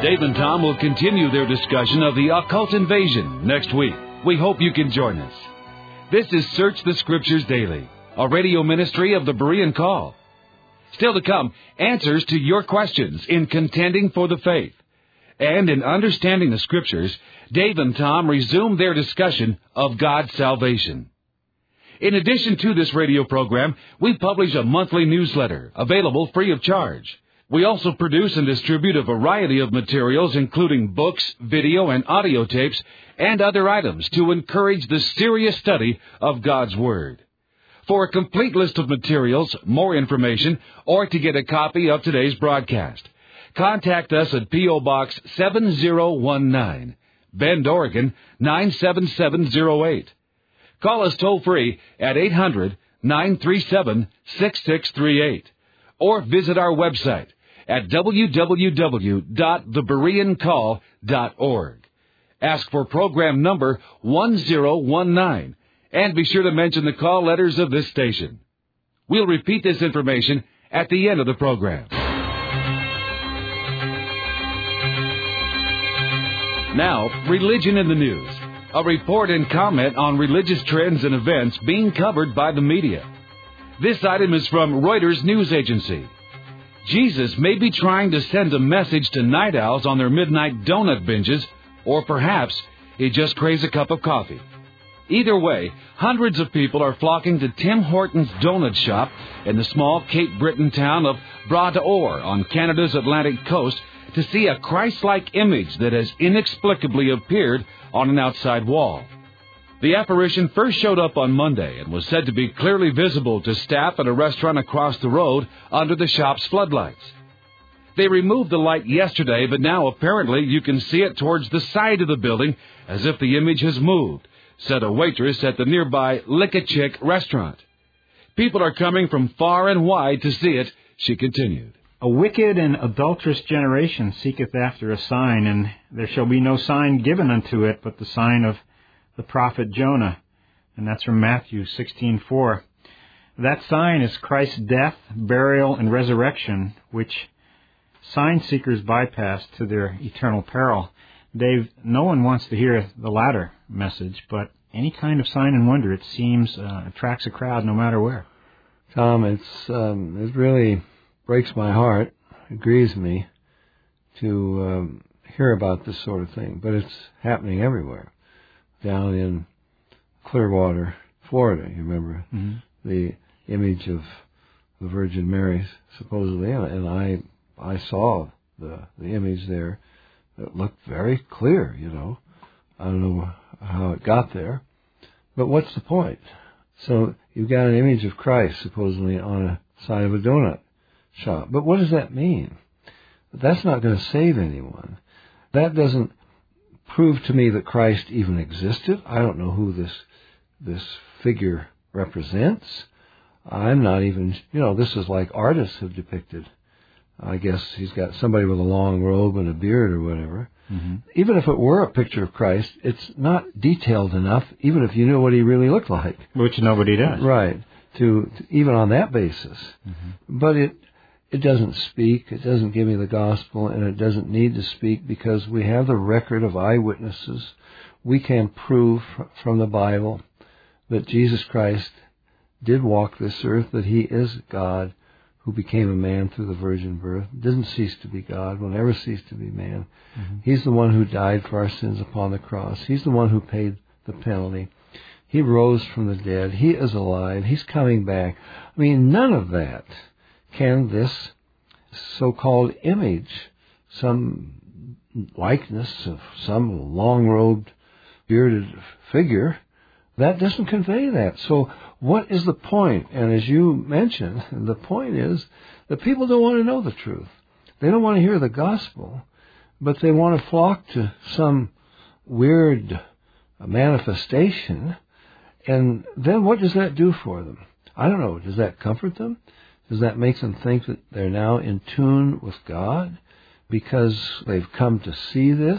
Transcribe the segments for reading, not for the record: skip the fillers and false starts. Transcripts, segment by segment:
Dave and Tom will continue their discussion of the occult invasion next week. We hope you can join us. This is Search the Scriptures Daily, a radio ministry of the Berean Call. Still to come, answers to your questions in contending for the faith. And in understanding the Scriptures, Dave and Tom resume their discussion of God's salvation. In addition to this radio program, we publish a monthly newsletter available free of charge. We also produce and distribute a variety of materials, including books, video, and audio tapes, and other items to encourage the serious study of God's Word. For a complete list of materials, more information, or to get a copy of today's broadcast, contact us at P.O. Box 7019, Bend, Oregon 97708. Call us toll-free at 800-937-6638, or visit our website at www.thebereancall.org. Ask for program number 1019, and be sure to mention the call letters of this station. We'll repeat this information at the end of the program. Now, religion in the news. A report and comment on religious trends and events being covered by the media. This item is from Reuters News Agency. Jesus may be trying to send a message to night owls on their midnight donut binges, or perhaps he just craves a cup of coffee. Either way, hundreds of people are flocking to Tim Hortons donut shop in the small Cape Breton town of Bras d'Or on Canada's Atlantic coast to see a Christ-like image that has inexplicably appeared on an outside wall. The apparition first showed up on Monday and was said to be clearly visible to staff at a restaurant across the road under the shop's floodlights. They removed the light yesterday, but now apparently you can see it towards the side of the building as if the image has moved, said a waitress at the nearby Lick-a-Chick restaurant. People are coming from far and wide to see it, she continued. A wicked and adulterous generation seeketh after a sign, and there shall be no sign given unto it but the sign of the prophet Jonah. And that's from Matthew 16:4. That sign is Christ's death, burial, and resurrection, which sign seekers bypass to their eternal peril. Dave, no one wants to hear the latter message, but any kind of sign and wonder, it seems, attracts a crowd no matter where. Tom, it really breaks my heart, it grieves me to hear about this sort of thing, but it's happening everywhere. Down in Clearwater, Florida, you remember the image of the Virgin Mary, supposedly, and I saw the image there that looked very clear, you know. I don't know how it got there, but what's the point? So you've got an image of Christ, supposedly, on a side of a donut shop. But what does that mean? That's not going to save anyone. That doesn't prove to me that Christ even existed. I don't know who this figure represents. I'm not even, this is like artists have depicted. I guess he's got somebody with a long robe and a beard or whatever. Mm-hmm. Even if it were a picture of Christ, it's not detailed enough, even if you knew what he really looked like. Which nobody does. Right. To even on that basis. Mm-hmm. But it doesn't speak, it doesn't give me the gospel, and it doesn't need to speak because we have the record of eyewitnesses. We can prove from the Bible that Jesus Christ did walk this earth, that he is God who became a man through the virgin birth, didn't cease to be God, will never cease to be man. Mm-hmm. He's the one who died for our sins upon the cross. He's the one who paid the penalty. He rose from the dead. He is alive. He's coming back. I mean, none of that can this so-called image, some likeness of some long-robed, bearded figure, that doesn't convey that. So what is the point? And as you mentioned, the point is that people don't want to know the truth. They don't want to hear the gospel, but they want to flock to some weird manifestation. And then what does that do for them? I don't know. Does that comfort them? Does that make them think that they're now in tune with God because they've come to see this?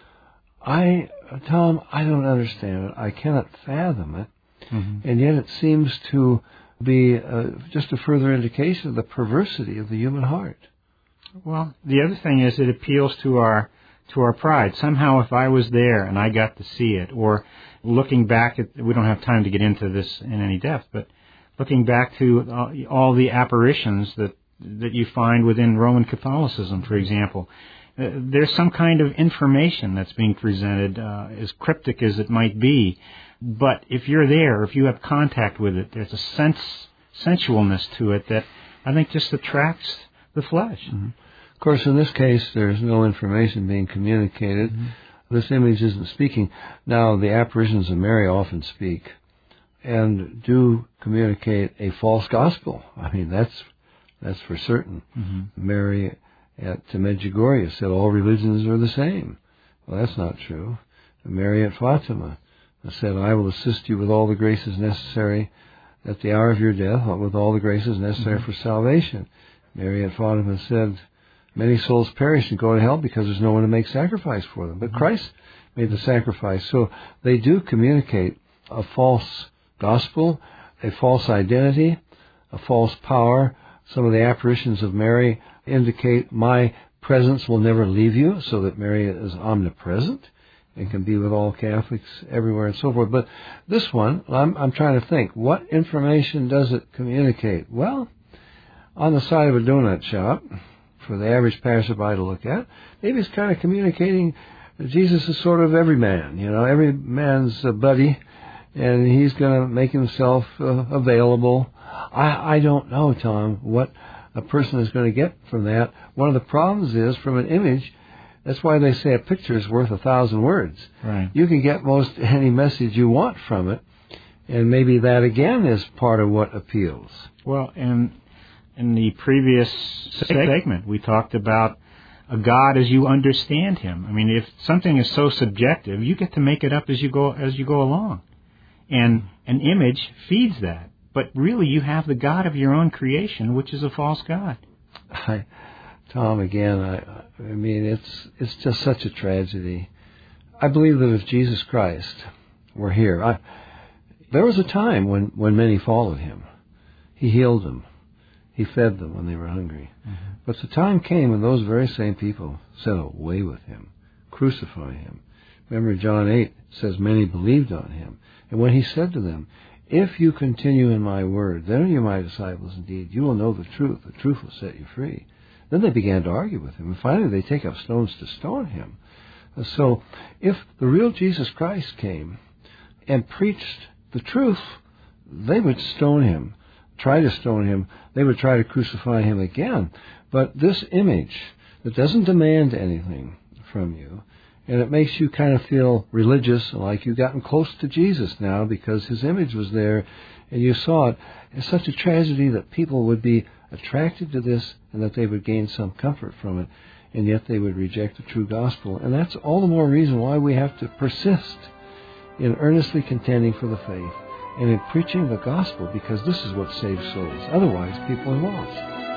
Tom, I don't understand it. I cannot fathom it. Mm-hmm. And yet it seems to be just a further indication of the perversity of the human heart. Well, the other thing is it appeals to our pride. Somehow if I was there and I got to see it, or looking back at, we don't have time to get into this in any depth, but looking back to all the apparitions that you find within Roman Catholicism, for example, there's some kind of information that's being presented, as cryptic as it might be. But if you're there, if you have contact with it, there's a sensualness to it that I think just attracts the flesh. Mm-hmm. Of course, in this case, there's no information being communicated. Mm-hmm. This image isn't speaking. Now, the apparitions of Mary often speak and do communicate a false gospel. I mean, that's for certain. Mm-hmm. Mary at Medjugorje said all religions are the same. Well, that's not true. Mary at Fatima said, I will assist you with all the graces necessary at the hour of your death, with all the graces necessary for salvation. Mary at Fatima said, many souls perish and go to hell because there's no one to make sacrifice for them. But Christ made the sacrifice. So they do communicate a false gospel, a false identity, a false power. Some of the apparitions of Mary indicate my presence will never leave you, so that Mary is omnipresent and can be with all Catholics everywhere and so forth. But this one, I'm trying to think, what information does it communicate? Well, on the side of a donut shop, for the average passerby to look at, maybe it's kind of communicating that Jesus is sort of every man, every man's buddy, and he's going to make himself available. I don't know, Tom, what a person is going to get from that. One of the problems is, from an image, that's why they say a picture is worth 1,000 words. Right. You can get most any message you want from it, and maybe that again is part of what appeals. Well, in the previous segment, we talked about a God as you understand Him. I mean, if something is so subjective, you get to make it up as you go along, and an image feeds that. But really, you have the God of your own creation, which is a false God. Tom, again, I mean, it's just such a tragedy. I believe that if Jesus Christ were here, there was a time when many followed Him. He healed them. He fed them when they were hungry. Mm-hmm. But the time came when those very same people said, away with Him, crucify Him. Remember, John 8 says many believed on Him. And when He said to them, if you continue in my word, then are you my disciples indeed. You will know the truth. The truth will set you free. Then they began to argue with Him. And finally they take up stones to stone Him. So if the real Jesus Christ came and preached the truth, they would stone Him, try to stone Him. They would try to crucify Him again. But this image that doesn't demand anything from you, and it makes you kind of feel religious, like you've gotten close to Jesus now because His image was there and you saw it. It's such a tragedy that people would be attracted to this and that they would gain some comfort from it, and yet they would reject the true gospel. And that's all the more reason why we have to persist in earnestly contending for the faith and in preaching the gospel, because this is what saves souls. Otherwise, people are lost.